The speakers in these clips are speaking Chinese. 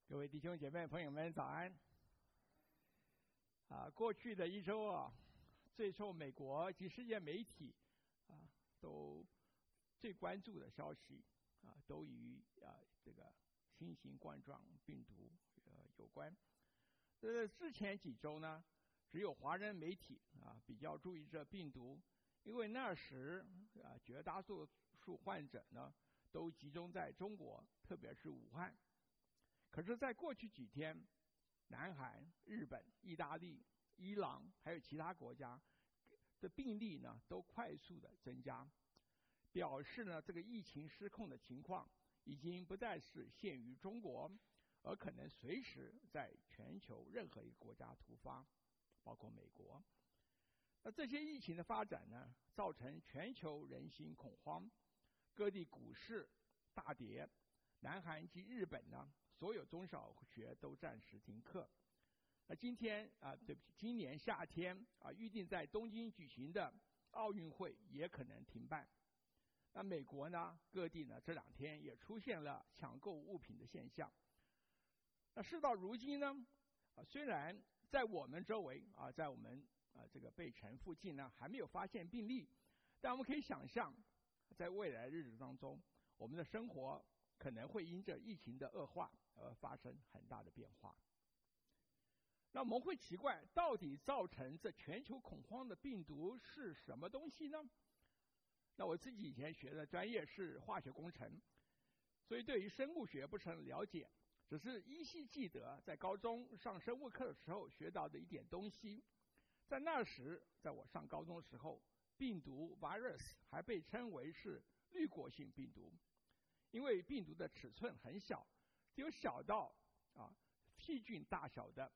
各位弟兄姐妹朋友们早安。过去的一周最受美国及世界媒体都最关注的消息都与这个新型冠状病毒有关。之前几周呢，只有华人媒体比较注意这病毒，因为那时绝大多数患者呢都集中在中国，特别是武汉。可是在过去几天，南韩、日本、意大利、伊朗还有其他国家的病例呢都快速的增加，表示呢这个疫情失控的情况已经不再是限于中国，而可能随时在全球任何一个国家突发，包括美国。那这些疫情的发展呢，造成全球人心恐慌，各地股市大跌，南韩及日本呢所有中小学都暂时停课。那今年夏天预定在东京举行的奥运会也可能停办。那美国呢，各地呢这2天也出现了抢购物品的现象。那事到如今呢，虽然在我们周围在我们这个贝城附近呢还没有发现病例，但我们可以想象，在未来日子当中，我们的生活可能会因着疫情的恶化而发生很大的变化。那我们会奇怪，到底造成这全球恐慌的病毒是什么东西呢？那我自己以前学的专业是化学工程，所以对于生物学不是很了解，只是依稀记得在高中上生物课的时候学到的一点东西。在那时，在我上高中的时候，病毒 virus 还被称为是滤过性病毒，因为病毒的尺寸很小，只有小到细菌大小的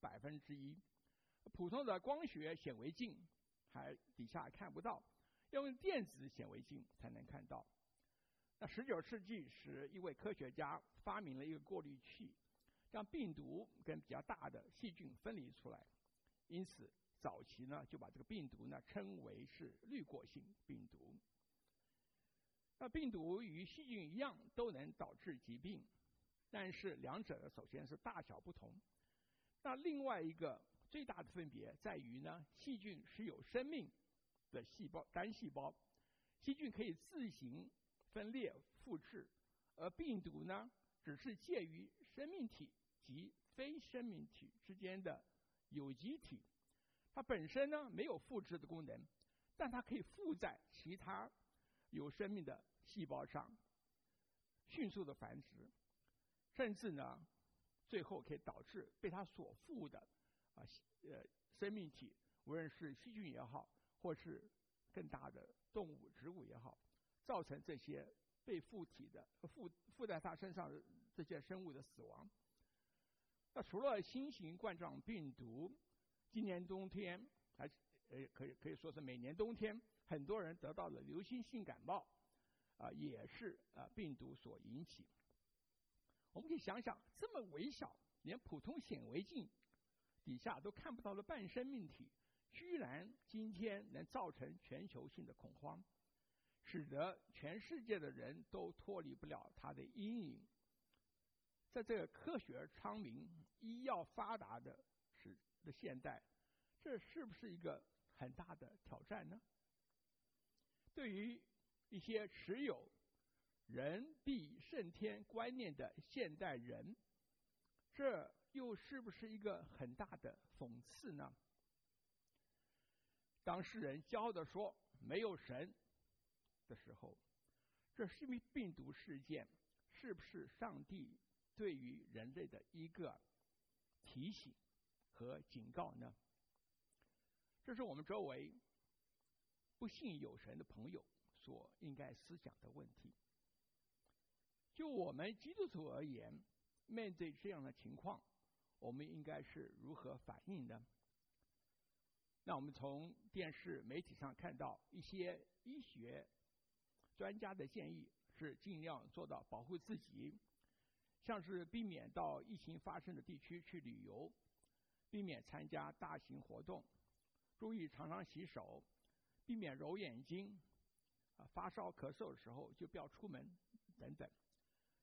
1%，普通的光学显微镜还底下看不到，要用电子显微镜才能看到。那19世纪时，一位科学家发明了一个过滤器，让病毒跟比较大的细菌分离出来，因此早期呢就把这个病毒呢称为是滤过性病毒。那病毒与细菌一样都能导致疾病，但是两者首先是大小不同。那另外一个最大的分别在于呢，细菌是有生命的细胞，单细胞，细菌可以自行分裂复制，而病毒呢只是介于生命体及非生命体之间的有机体，它本身呢没有复制的功能，但它可以附在其他有生命的细胞上，迅速的繁殖，甚至呢最后可以导致被它所附的生命体，无论是细菌也好，或是更大的动物植物也好，造成这些被附在它身上的这些生物的死亡。那除了新型冠状病毒，今年冬天还可以说是每年冬天很多人得到了流行性感冒也是病毒所引起。我们可以想想，这么微小，连普通显微镜底下都看不到的半生命体，居然今天能造成全球性的恐慌，使得全世界的人都脱离不了它的阴影。在这个科学昌明、医药发达的现代，这是不是一个很大的挑战呢？对于一些持有人必胜天观念的现代人，这又是不是一个很大的讽刺呢？当世人骄傲地说没有神的时候，这是病毒事件是不是上帝对于人类的一个提醒和警告呢？这是我们周围不信有神的朋友所应该思想的问题。就我们基督徒而言，面对这样的情况，我们应该是如何反应呢？那我们从电视媒体上看到一些医学专家的建议是尽量做到保护自己，像是避免到疫情发生的地区去旅游，避免参加大型活动，注意常常洗手，避免揉眼睛，发烧咳嗽的时候就不要出门等等。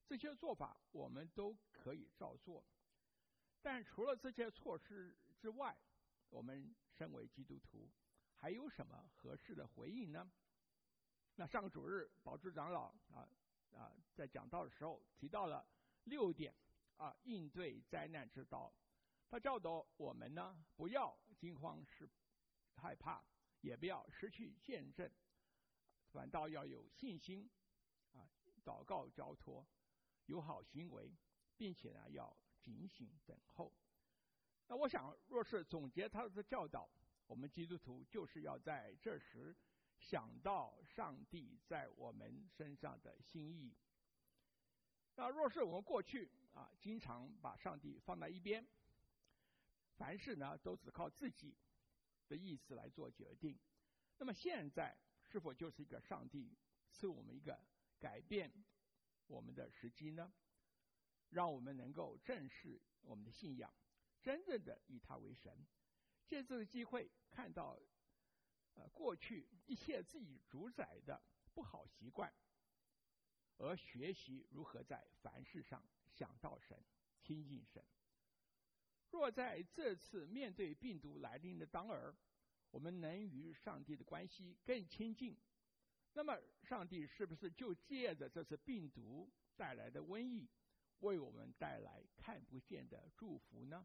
这些做法我们都可以照做。但除了这些措施之外，我们身为基督徒还有什么合适的回应呢？那上个主日宝珠长老在讲道的时候提到了6点应对灾难之道。他教导我们呢，不要惊慌失害怕，也不要失去见证，反倒要有信心祷告交托，有好行为，并且呢要警醒等候。那我想，若是总结他的教导，我们基督徒就是要在这时想到上帝在我们身上的心意。那若是我们过去经常把上帝放在一边，凡事呢都只靠自己的意思来做决定，那么现在是否就是一个上帝赐我们一个改变我们的时机呢？让我们能够正视我们的信仰，真正的以他为神，借这个机会看到过去一切自己主宰的不好习惯，而学习如何在凡事上想到神，亲近神。若在这次面对病毒来临的当儿，我们能与上帝的关系更亲近，那么上帝是不是就借着这次病毒带来的瘟疫，为我们带来看不见的祝福呢？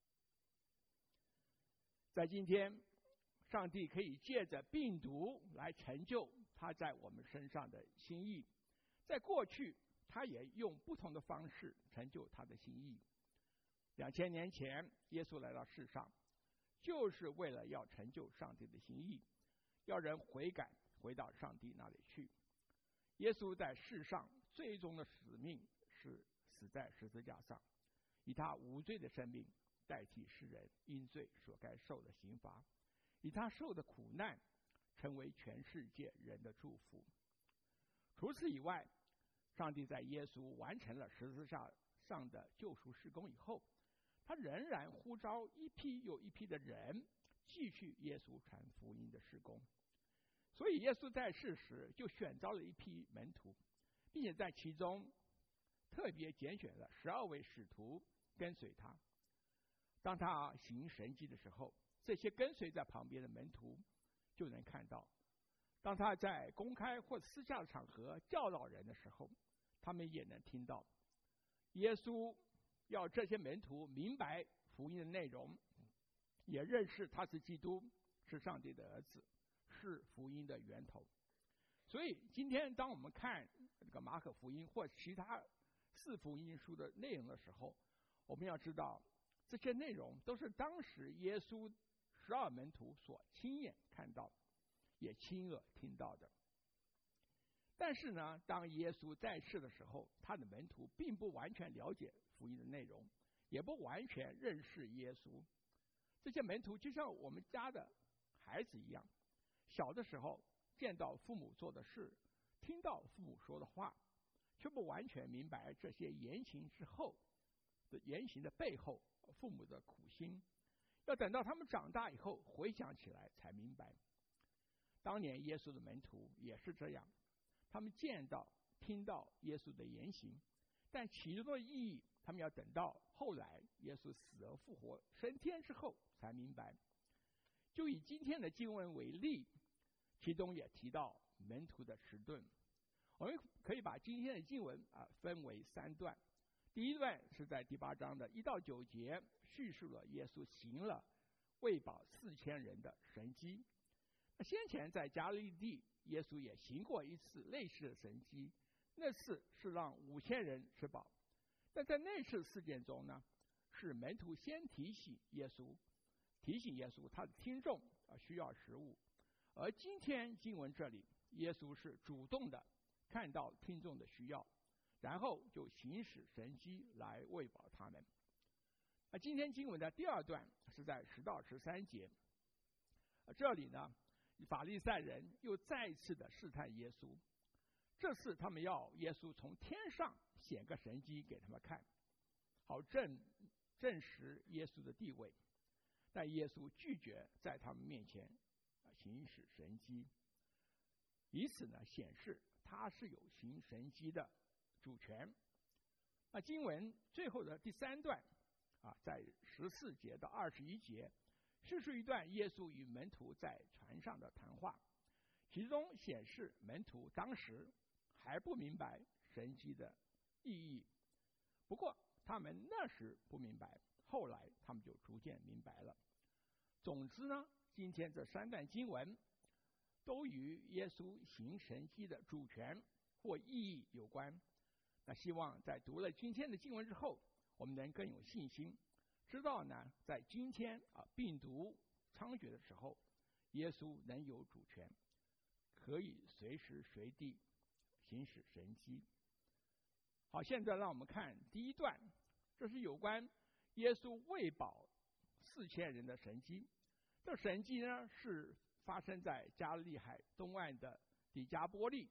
在今天，上帝可以借着病毒来成就他在我们身上的心意。在过去，他也用不同的方式成就他的心意。2000年前，耶稣来到世上，就是为了要成就上帝的心意，要人悔改，回到上帝那里去。耶稣在世上最终的使命是死在十字架上，以他无罪的生命代替世人因罪所该受的刑罚，以他受的苦难成为全世界人的祝福。除此以外，上帝在耶稣完成了十字架上的救赎事工以后，他仍然呼召一批又一批的人继续耶稣传福音的事工。所以耶稣在世时就选召了一批门徒，并且在其中特别拣选了12位使徒跟随他。当他行神迹的时候，这些跟随在旁边的门徒就能看到；当他在公开或私下的场合教导人的时候，他们也能听到。耶稣要这些门徒明白福音的内容，也认识他是基督，是上帝的儿子，是福音的源头。所以今天当我们看这个马可福音或其他4福音书的内容的时候，我们要知道这些内容都是当时耶稣12门徒所亲眼看到也亲耳听到的。但是呢，当耶稣在世的时候，他的门徒并不完全了解福音的内容，也不完全认识耶稣。这些门徒就像我们家的孩子一样，小的时候见到父母做的事，听到父母说的话，却不完全明白这些言行之后的言行的背后父母的苦心，要等到他们长大以后回想起来才明白。当年耶稣的门徒也是这样，他们见到听到耶稣的言行，但其中的意义他们要等到后来耶稣死而复活升天之后才明白。就以今天的经文为例，其中也提到门徒的迟钝。我们可以把今天的经文分为3段。第一段是在第8章的1到9节，叙述了耶稣行了喂饱4000人的神迹。先前在加利利，耶稣也行过一次类似的神迹，那次是让5000人吃饱。但在那次事件中呢，是门徒先提醒耶稣他的听众需要食物。而今天经文这里，耶稣是主动的看到听众的需要，然后就行使神迹来喂饱他们。今天经文的第2段是在10到13节，这里呢，法利赛人又再一次的试探耶稣。这次他们要耶稣从天上显个神迹给他们看，好证实耶稣的地位。但耶稣拒绝在他们面前行使神迹，以此呢显示他是有行神迹的主权。 那经文最后的第3段在14节到21节，叙述一段耶稣与门徒在船上的谈话，其中显示门徒当时还不明白神迹的意义，不过他们那时不明白，后来他们就逐渐明白了。总之呢，今天这3段经文都与耶稣行神迹的主权或意义有关。那希望在读了今天的经文之后，我们能更有信心，知道呢，在今天病毒猖獗的时候，耶稣能有主权，可以随时随地行使神迹。好，现在让我们看第1段，这是有关耶稣喂饱4000人的神迹。这神迹呢，是发生在加利利海东岸的底加波利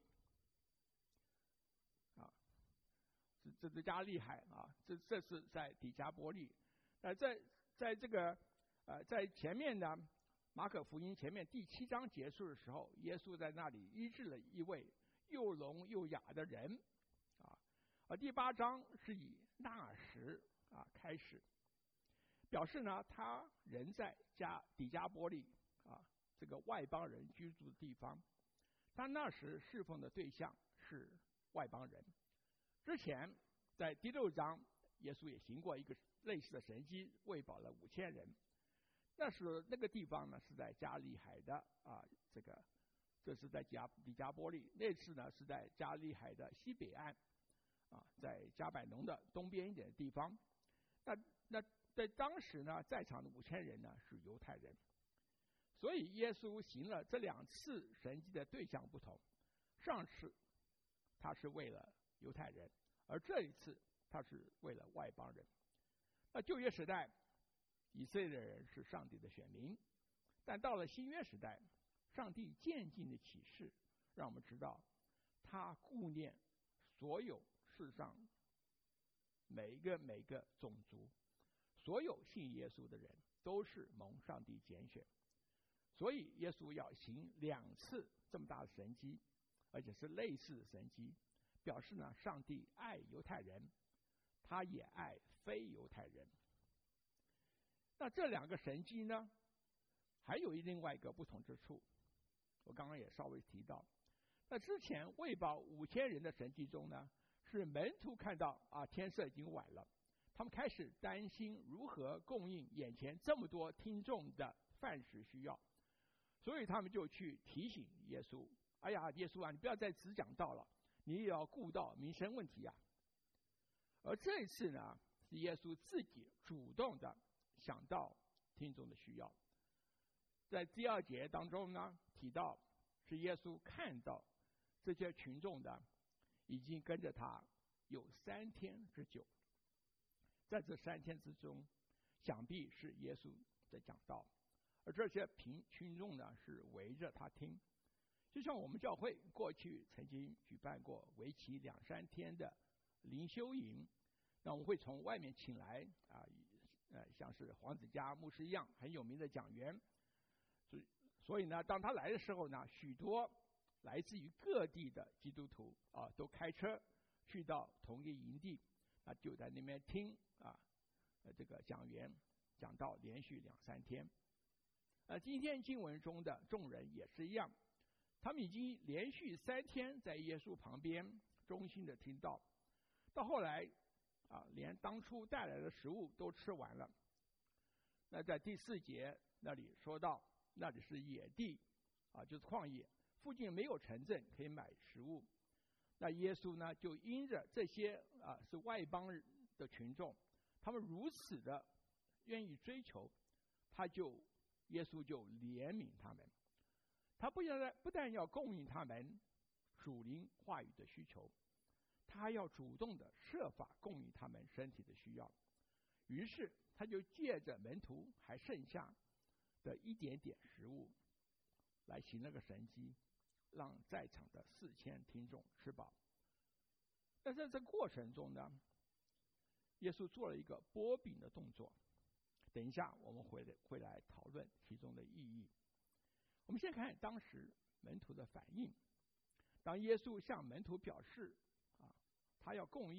这是加利利海这是在底加波利。在这个在前面呢，马可福音前面第7章结束的时候，耶稣在那里医治了一位又聋又哑的人而第8章是以那时开始，表示呢他人在底加波利这个外邦人居住的地方，他那时侍奉的对象是外邦人。之前在第6章，耶稣也行过一个类似的神迹，喂饱了5000人。那个地方呢是在加利利海的这是在底加波利。那次呢是在加利利海的西北岸在加百农的东边一点的地方。那在当时呢，在场的5000人呢是犹太人，所以耶稣行了这2次神迹的对象不同。上次他是为了犹太人，而这一次他是为了外邦人。那旧约时代，以色列人是上帝的选民，但到了新约时代，上帝渐进的启示让我们知道，他顾念所有世上每一个种族，所有信耶稣的人都是蒙上帝拣选。所以耶稣要行2次这么大的神迹，而且是类似的神迹，表示呢上帝爱犹太人，他也爱非犹太人。那这2个神迹呢，还有另外一个不同之处，我刚刚也稍微提到。那之前喂饱5000人的神迹中呢，是门徒看到天色已经晚了，他们开始担心如何供应眼前这么多听众的饭食需要，所以他们就去提醒耶稣，哎呀，耶稣你不要再只讲道了，你也要顾到民生问题而这一次呢，是耶稣自己主动的想到听众的需要。在第2节当中呢，提到是耶稣看到这些群众已经跟着他有3天之久，在这3天之中，想必是耶稣在讲道，而这些群众呢是围着他听。就像我们教会过去曾经举办过为期2-3天的灵修营，那我们会从外面请来像是黄子嘉牧师一样很有名的讲员，所以呢，当他来的时候呢，许多来自于各地的基督徒都开车去到同一个营地，就在那边听这个讲员讲道，连续2-3天。今天经文中的众人也是一样，他们已经连续3天在耶稣旁边忠心的听道，到后来连当初带来的食物都吃完了。那在第4节那里说到，那里是野地就是旷野，附近没有城镇可以买食物。那耶稣呢，就因着这些是外邦的群众，他们如此的愿意追求，耶稣就怜悯他们。他不但要供应他们属灵话语的需求，他还要主动的设法供应他们身体的需要。于是他就借着门徒还剩下的一点点食物来行了个神迹，让在场的4000听众吃饱。但在这过程中呢，耶稣做了一个拨饼的动作，等一下我们会来讨论其中的意义。我们先看当时门徒的反应。当耶稣向门徒表示他要供应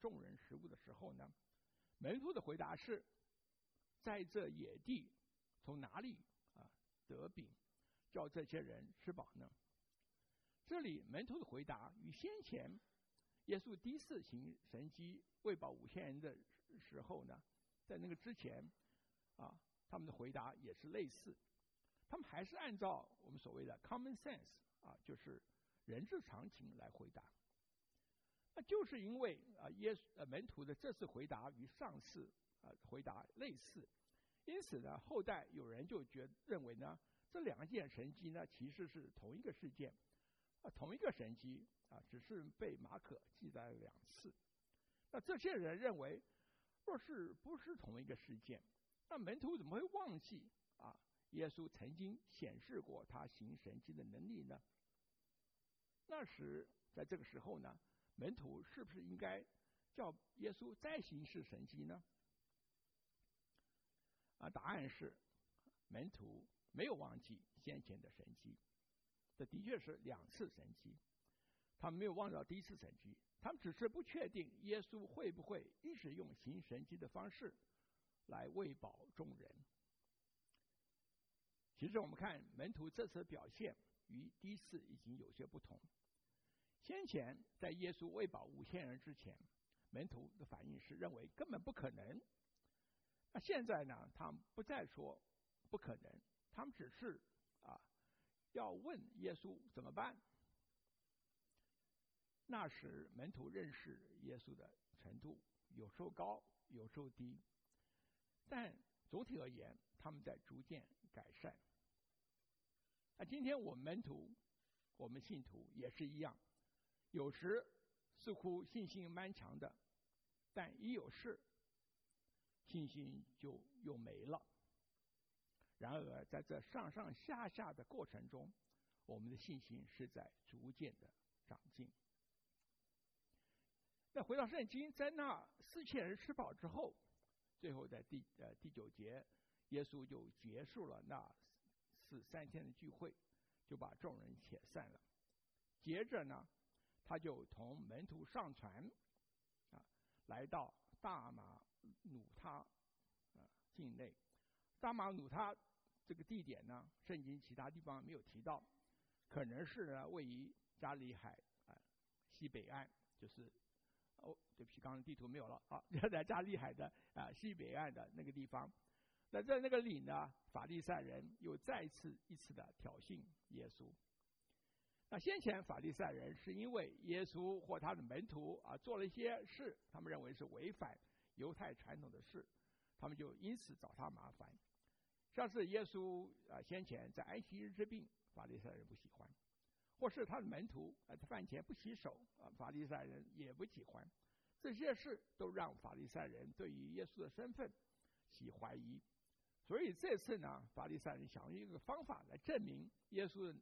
众人食物的时候呢，门徒的回答是：在这野地从哪里得饼叫这些人吃饱呢？这里门徒的回答与先前耶稣第一次行神迹喂饱5000人的时候呢，在那个之前他们的回答也是类似，他们还是按照我们所谓的 common sense 就是人之常情来回答。那就是因为门徒的这次回答与上次回答类似，因此呢，后代有人就认为呢，这2件神迹呢其实是同一个事件，同一个神迹只是被马可记载了2次。那这些人认为，若是不是同一个事件，那门徒怎么会忘记耶稣曾经显示过他行神迹的能力呢？那时在这个时候呢，门徒是不是应该叫耶稣再行一次神迹呢？答案是门徒没有忘记先前的神迹，这的确是2次神迹，他们没有忘掉第一次神迹，他们只是不确定耶稣会不会一直用行神迹的方式来喂饱众人。其实我们看门徒这次的表现与第一次已经有些不同。先前在耶稣喂饱5000人之前，门徒的反应是认为根本不可能。那现在呢，他们不再说不可能，他们只是要问耶稣怎么办。那时门徒认识耶稣的程度有时候高，有时候低，但总体而言，他们在逐渐改善。那今天我们门徒，我们信徒也是一样，有时似乎信心蛮强的，但一有事，信心就又没了。然而在这上上下下的过程中，我们的信心是在逐渐的长进。那回到圣经，在那4000人吃饱之后，最后在第9节，耶稣就结束了那3天的聚会，就把众人遣散了。接着呢，他就同门徒上船来到大马努他境内。大马努他这个地点呢，圣经其他地方没有提到，可能是呢位于加利海西北岸，就是对不起，刚刚地图没有了就在加利海的西北岸的那个地方。那在那个里呢，法利赛人又再一次的挑衅耶稣。那先前法利赛人是因为耶稣或他的门徒做了一些事，他们认为是违反犹太传统的事，他们就因此找他麻烦。像是耶稣先前在安息日治病，法利赛人不喜欢，或是他的门徒饭前不洗手，法利赛人也不喜欢。这些事都让法利赛人对于耶稣的身份起怀疑。所以这次呢，法利赛人想用一个方法来证明耶稣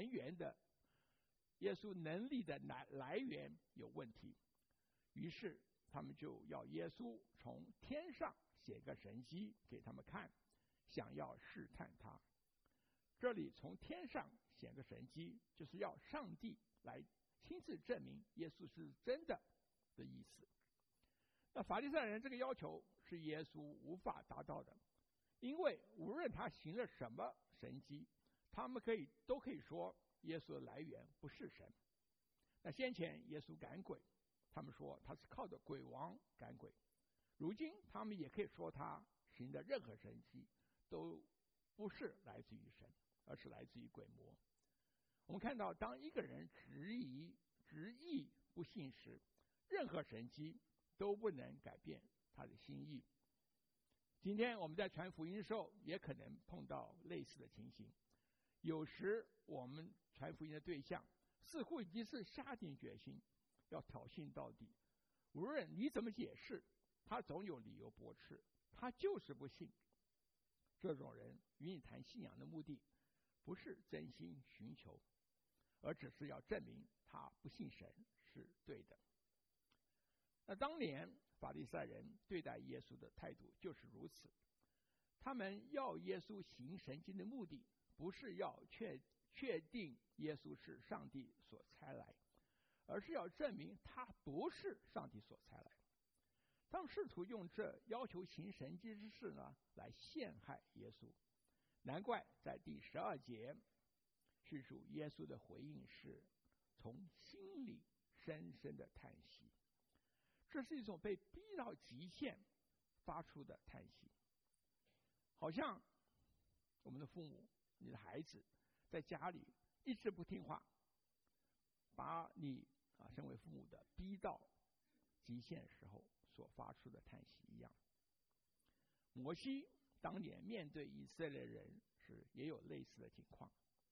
能力的来源有问题。于是他们就要耶稣从天上写个神迹给他们看，想要试探他。这里从天上显个神迹，就是要上帝来亲自证明耶稣是真的意思。那法利赛人这个要求是耶稣无法达到的，因为无论他行了什么神迹，他们都可以说耶稣的来源不是神。那先前耶稣赶鬼，他们说他是靠着鬼王赶鬼，如今他们也可以说他行的任何神迹都不是来自于神，而是来自于鬼魔。我们看到，当一个人执意不信时，任何神迹都不能改变他的心意。今天我们在传福音的时候，也可能碰到类似的情形。有时我们传福音的对象似乎已经是下定决心要挑衅到底，无论你怎么解释，他总有理由驳斥，他就是不信。这种人与你谈信仰的目的不是真心寻求，而只是要证明他不信神是对的。那当年法利赛人对待耶稣的态度就是如此，他们要耶稣行神迹的目的不是要确定耶稣是上帝所差来，而是要证明他不是上帝所差来。 他们试图用这要求行神迹之事呢来陷害耶稣。难怪在第12节叙述耶稣的回应是从心里深深的叹息，这是一种被逼到极限发出的叹息，好像我们的父母，你的孩子在家里一直不听话，把你身为父母的逼到极限时候所发出的叹息一样。摩西当年面对以色列人也有类似的情况，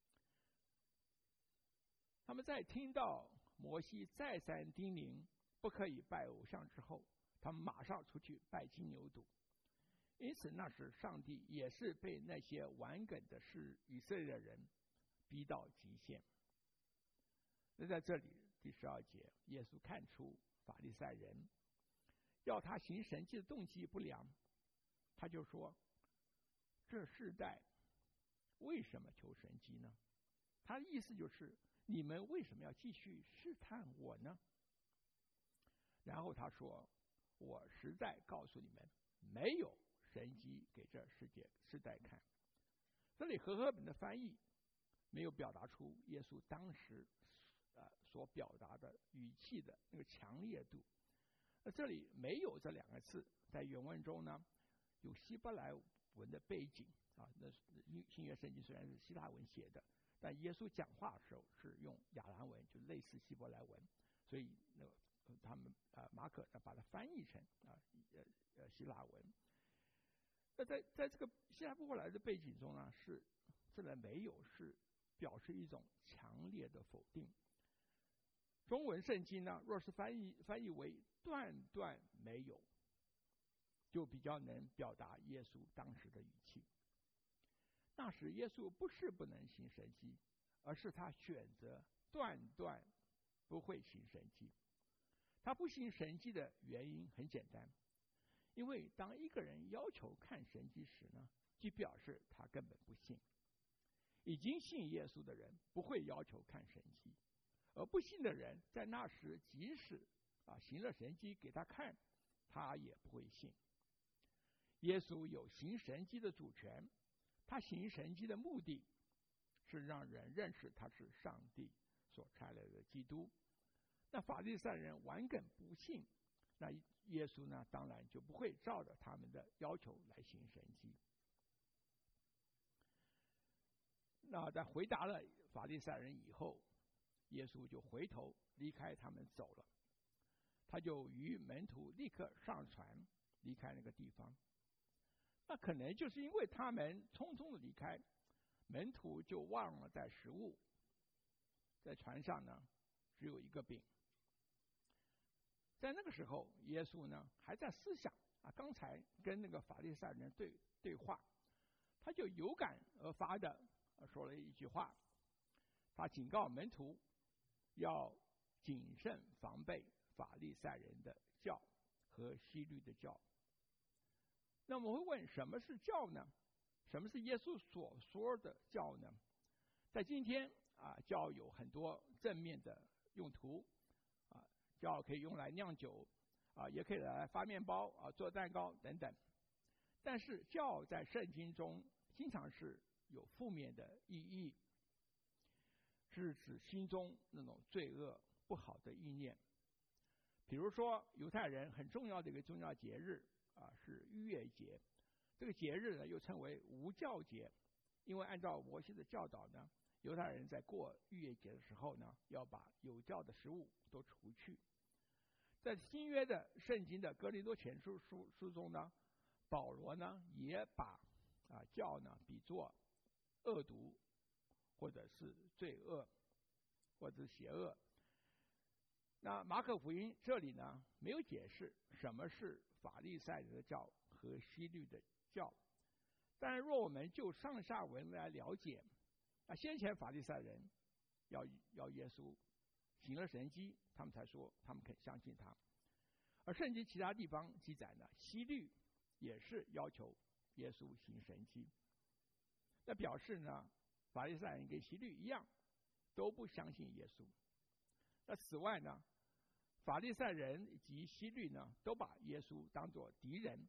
他们在听到摩西再三叮咛不可以拜偶像之后，他们马上出去拜金牛犊。因此那时上帝也是被那些顽梗的以色列人逼到极限。那在这里第12节，耶稣看出法利赛人要他行神迹的动机不良，他就说，这世代为什么求神迹呢？他的意思就是你们为什么要继续试探我呢？然后他说，我实在告诉你们，没有神迹给这世代看。这里和合本的翻译没有表达出耶稣当时所表达的语气的那个强烈度。这里没有这2个字，在原文中呢有希伯来文的背景啊。那新约圣经虽然是希腊文写的，但耶稣讲话的时候是用亚兰文，就类似希伯来文，所以他们马可把它翻译成希腊文。那在这个希腊过来的背景中呢，是这个没有是表示一种强烈的否定。中文圣经呢，若是翻译为断断没有，就比较能表达耶稣当时的语气。那时耶稣不是不能行神迹，而是他选择断断不会行神迹。他不行神迹的原因很简单，因为当一个人要求看神迹时呢，即表示他根本不信。已经信耶稣的人不会要求看神迹，而不信的人在那时即使行了神迹给他看，他也不会信。耶稣有行神迹的主权，他行神迹的目的是让人认识他是上帝所差来的基督。那法利赛人顽梗不信，那耶稣呢当然就不会照着他们的要求来行神迹。那在回答了法利赛人以后，耶稣就回头离开他们走了，他就与门徒立刻上船离开那个地方。那可能就是因为他们匆匆的离开，门徒就忘了带食物，在船上呢只有1个饼。在那个时候，耶稣呢还在思想刚才跟那个法利赛人对话，他就有感而发的说了一句话，他警告门徒要谨慎防备法利赛人的教和希律的教。那我们会问，什么是教呢？什么是耶稣所说的教呢？在今天教有很多正面的用途教可以用来酿酒也可以来发面包做蛋糕等等。但是教在圣经中经常是有负面的意义，是指心中那种罪恶不好的意念。比如说犹太人很重要的一个宗教节日是逾越节，这个节日呢又称为无酵节，因为按照摩西的教导呢，犹太人在过逾越节的时候呢，要把有酵的食物都除去。在新约的圣经的哥林多前书中呢，保罗呢也把酵呢比作恶毒，或者是罪恶，或者是邪恶。那马可福音这里呢没有解释什么是法利赛人的教和希律的教，但若我们就上下文来了解，先前法利赛人要耶稣行了神迹，他们才说他们肯相信他。而圣经其他地方记载呢，希律也是要求耶稣行神迹，那表示呢法利赛人跟希律一样都不相信耶稣。那此外呢， 法利赛人以及希律呢，都把耶稣当作敌人。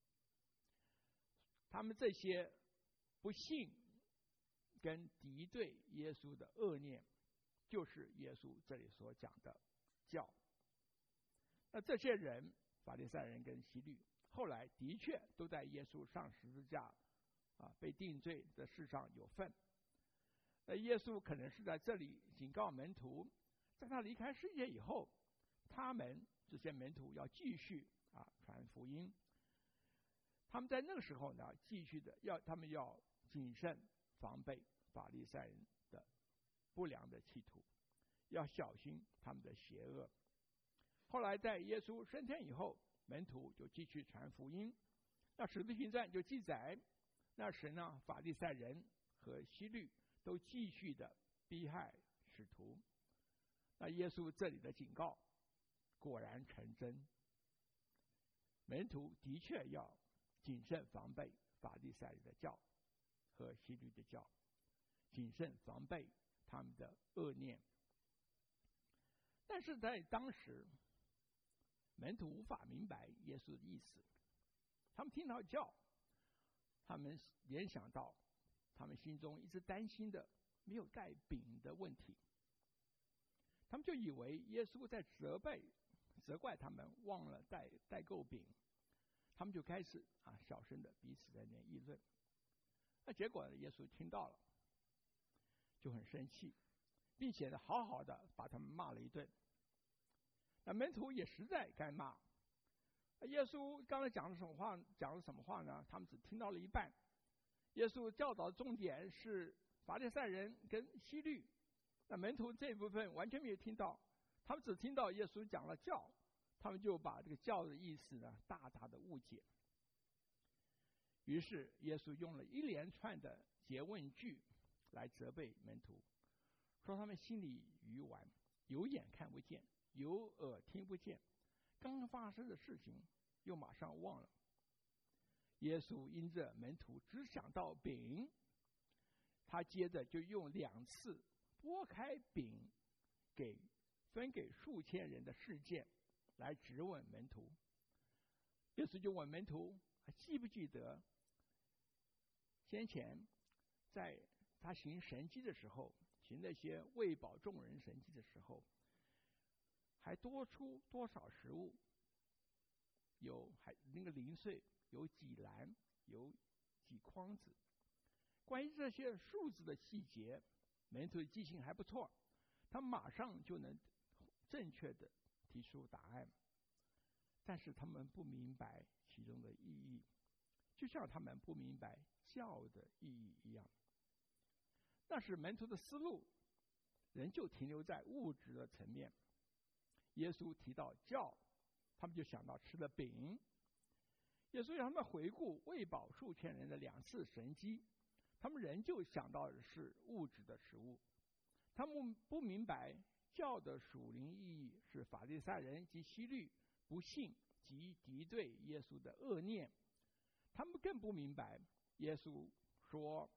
他们这些不信跟敌对耶稣的恶念，就是耶稣这里所讲的教。那这些人，法利赛人跟希律，后来的确都在耶稣上十字架被定罪的事上有份。耶稣可能是在这里警告门徒，在他离开世界以后，他们这些门徒要继续传福音。他们在那个时候呢，继续的他们要谨慎防备法利赛人的不良的企图，要小心他们的邪恶。后来在耶稣升天以后，门徒就继续传福音。那使徒行传就记载，那时呢，法利赛人和希律都继续的逼害使徒。那耶稣这里的警告果然成真，门徒的确要谨慎防备法利赛人的教和希律的教，谨慎防备他们的恶念。但是在当时，门徒无法明白耶稣的意思，他们听到教，他们联想到他们心中一直担心的没有带饼的问题，他们就以为耶稣在责怪他们忘了带够饼，他们就开始小声的彼此在那议论。那结果耶稣听到了，就很生气，并且呢好好的把他们骂了一顿。那门徒也实在该骂。耶稣刚才讲了什么话呢？他们只听到了一半。耶稣教导的重点是法利赛人跟希律，那门徒这一部分完全没有听到，他们只听到耶稣讲了教，他们就把这个教的意思呢大大的误解。于是耶稣用了一连串的诘问句来责备门徒，说他们心里愚顽，有眼看不见，有耳听不见，刚刚发生的事情又马上忘了。耶稣因着门徒只想到饼，他接着就用2次拨开饼分给数千人的事件来质问门徒。耶稣就问门徒，还记不记得先前在他行神迹的时候，行那些喂饱众人神迹的时候，还多出多少食物？还那个零碎有几篮，有几筐子。关于这些数字的细节，门徒的记性还不错，他马上就能正确的提出答案。但是他们不明白其中的意义，就像他们不明白教的意义一样。那时门徒的思路仍旧停留在物质的层面。耶稣提到教，他们就想到吃了饼。耶稣让他们回顾喂饱数千人的2次神迹，他们仍旧想到的是物质的食物。他们不明白教的属灵意义是法利赛人及希律不信及敌对耶稣的恶念。他们更不明白耶稣说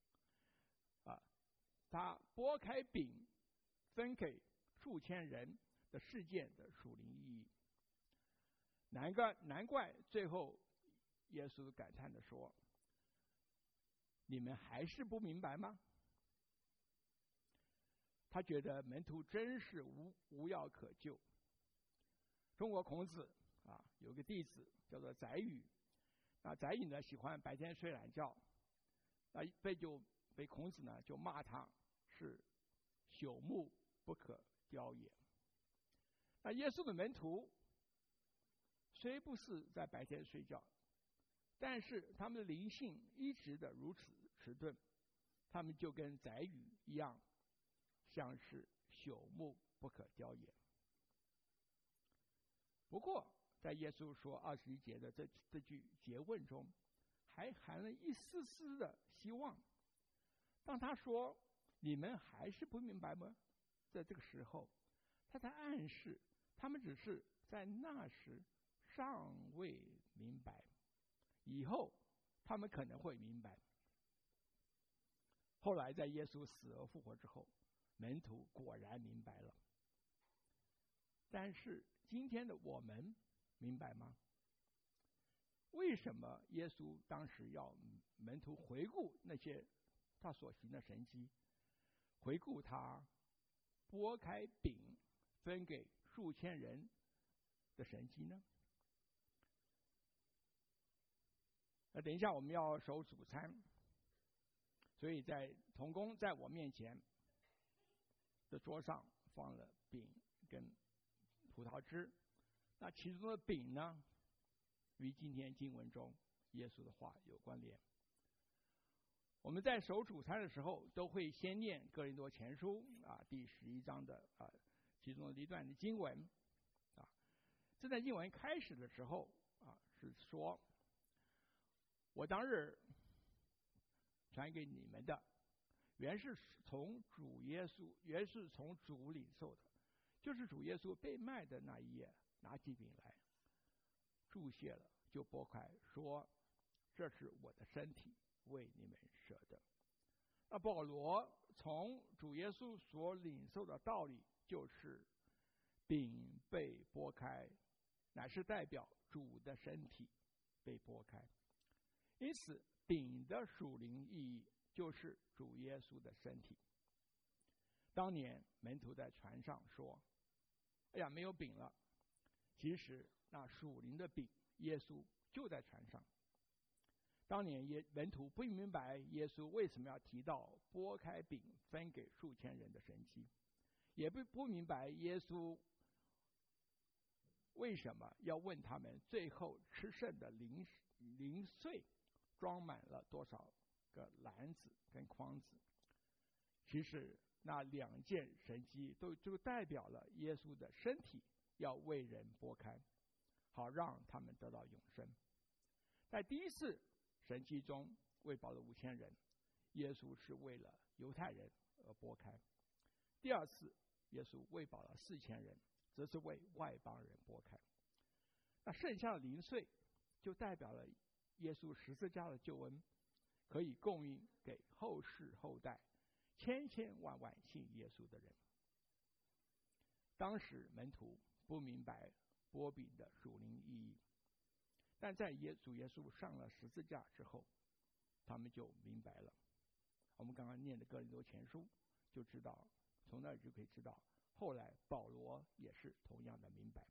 他拨开饼分给数千人的事件的属灵意义。难怪最后耶稣感叹地说，你们还是不明白吗？他觉得门徒真是无药可救。中国孔子有个弟子叫做宰予，那宰予呢喜欢白天睡懒觉，被孔子呢就骂他是朽木不可雕也。那耶稣的门徒虽不是在白天睡觉，但是他们的灵性一直的如此迟钝，他们就跟宰予一样，像是朽木不可雕也。不过在耶稣说21节的这句诘问中，还含了一丝丝的希望。当他说你们还是不明白吗？在这个时候，他在暗示他们只是在那时尚未明白，以后他们可能会明白。后来在耶稣死而复活之后，门徒果然明白了。 但是今天的我们明白吗？为什么耶稣当时要门徒回顾那些他所行的神迹，回顾他拨开饼分给数千人的神迹呢？等一下我们要守主餐，所以在同工在我面前的桌上放了饼跟葡萄汁，那其中的饼呢，与今天经文中耶稣的话有关联。我们在守主餐的时候，都会先念哥林多前书第11章的其中的一段的经文这段经文开始的时候是说，我当日传给你们的，原是从主耶稣，原是从主领受的，就是主耶稣被卖的那一夜，拿起饼来，注谢了，就拨开，说：“这是我的身体，为你们舍的。”那保罗从主耶稣所领受的道理，就是饼被拨开，乃是代表主的身体被拨开。因此，饼的属灵意义就是主耶稣的身体。当年门徒在船上说：“哎呀，没有饼了。”其实那属灵的饼，耶稣就在船上。当年门徒不明白耶稣为什么要提到拨开饼分给数千人的神迹，也不明白耶稣为什么要问他们最后吃剩的零碎装满了多少个篮子跟筐子。其实那两件神迹就代表了耶稣的身体要为人拨开，好让他们得到永生。在第一次神迹中喂饱了5000人，耶稣是为了犹太人而拨开。第二次耶稣喂饱了4000人，则是为外邦人拨开。那剩下的零碎就代表了耶稣十字架的救恩，可以供应给后世后代千千万万信耶稣的人。当时门徒不明白拨饼的属灵意义，但在主耶稣上了十字架之后，他们就明白了。我们刚刚念的哥林多前书就知道，从那儿就可以知道，后来保罗也是同样的明白。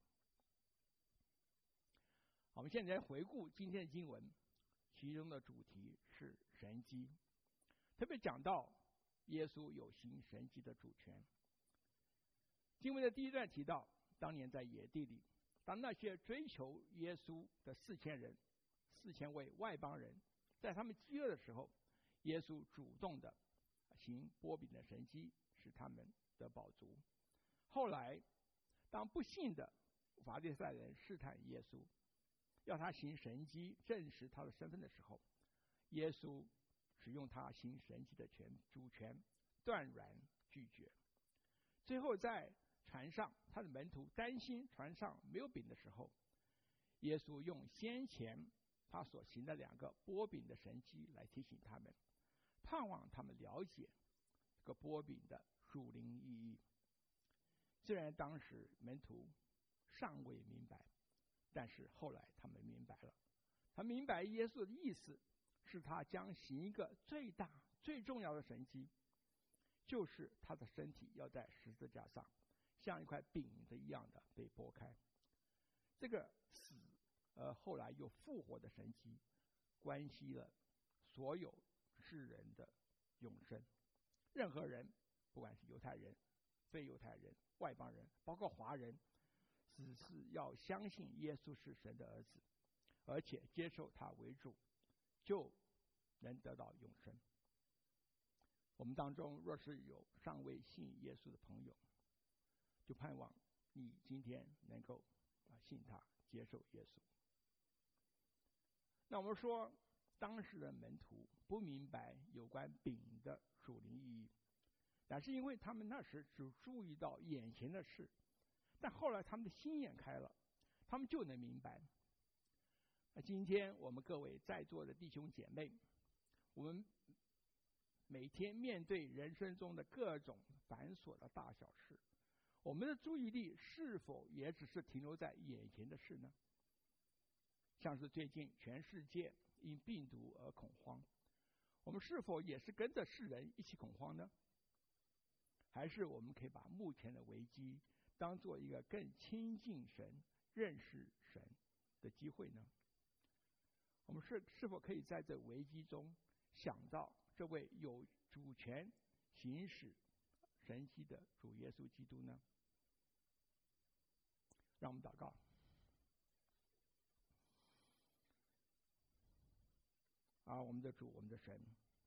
我们现在回顾今天的经文，其中的主题是神迹，特别讲到耶稣有行神迹的主权。经文的第一段提到，当年在野地里，当那些追求耶稣的4000位外邦人，在他们饥饿的时候，耶稣主动的行拨饼的神迹，使他们得饱足。后来当不信的法利赛人试探耶稣，要他行神迹证实他的身份的时候，耶稣使用他行神迹的主权，断然拒绝。最后在船上，他的门徒担心船上没有饼的时候，耶稣用先前他所行的2个拨饼的神迹来提醒他们，盼望他们了解这个拨饼的属灵意义。虽然当时门徒尚未明白，但是后来他们明白了。他明白耶稣的意思是他将行一个最大最重要的神迹，就是他的身体要在十字架上像一块饼的一样的被拨开。这个死后来又复活的神迹，关系了所有世人的永生。任何人，不管是犹太人、非犹太人、外邦人，包括华人，只是要相信耶稣是神的儿子，而且接受他为主，就能得到永生。我们当中若是有尚未信耶稣的朋友，就盼望你今天能够信他，接受耶稣。那我们说，当时的门徒不明白有关饼的属灵意义，但是因为他们那时只注意到眼前的事，但后来他们的心眼开了，他们就能明白。今天我们各位在座的弟兄姐妹，我们每天面对人生中的各种繁琐的大小事， 我们的注意力是否也只是停留在眼前的事呢？像是最近全世界因病毒而恐慌，我们是否也是跟着世人一起恐慌呢？还是我们可以把目前的危机当做一个更亲近神、认识神的机会呢？我们是否可以在这危机中想到这位有主权行使神迹的主耶稣基督呢？让我们祷告。我们的主，我们的神，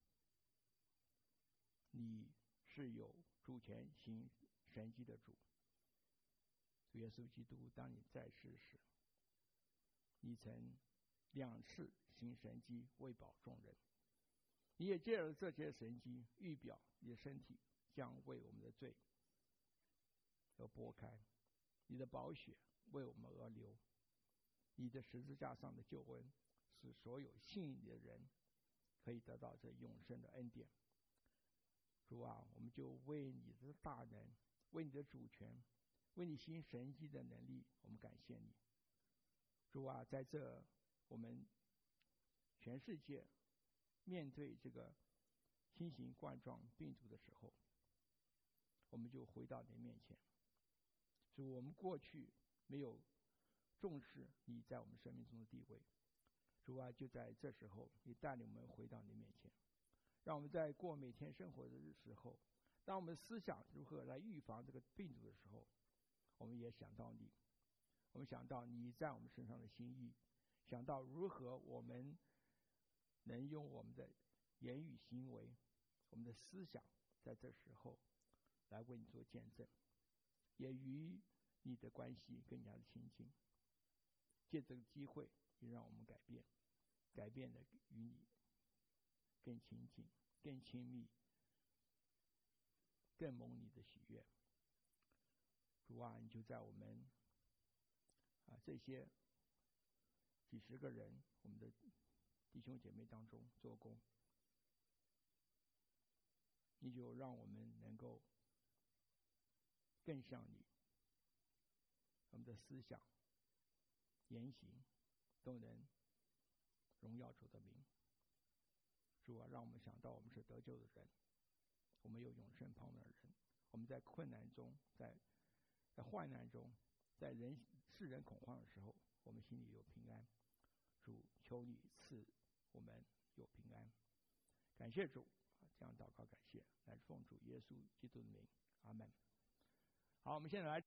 你是有主权行神迹的主。主耶稣基督，当你在世时，你曾2次行神迹喂饱众人，你也借着这些神迹预表你的身体将为我们的罪而拨开，你的宝血为我们而流，你的十字架上的救恩使所有信你的人可以得到这永生的恩典。主啊，我们就为你的大能，为你的主权，为你行神迹的能力，我们感谢你。主啊，在这我们全世界面对这个新型冠状病毒的时候，我们就回到你面前。主，我们过去没有重视你在我们生命中的地位，主啊，就在这时候，你带领我们回到你面前，让我们在过每天生活的时候，当我们思想如何来预防这个病毒的时候，我们也想到你，我们想到你在我们身上的心意，想到如何我们能用我们的言语行为，我们的思想，在这时候来为你做见证，也与你的关系更加的亲近。借这个机会，也让我们改变的与你更亲近、更亲密、更蒙你的喜悦。主啊，你就在我们这些几十个人，我们的弟兄姐妹当中做工，你就让我们能够更像你，我们的思想、言行都能荣耀主的名。主啊，让我们想到我们是得救的人，我们有永生盼望的人，我们在困难中，在患难中，在世人恐慌的时候，我们心里有平安。主，求你赐我们有平安。感谢主，这样祷告感谢，来奉主耶稣基督的名，阿们。好，我们现在来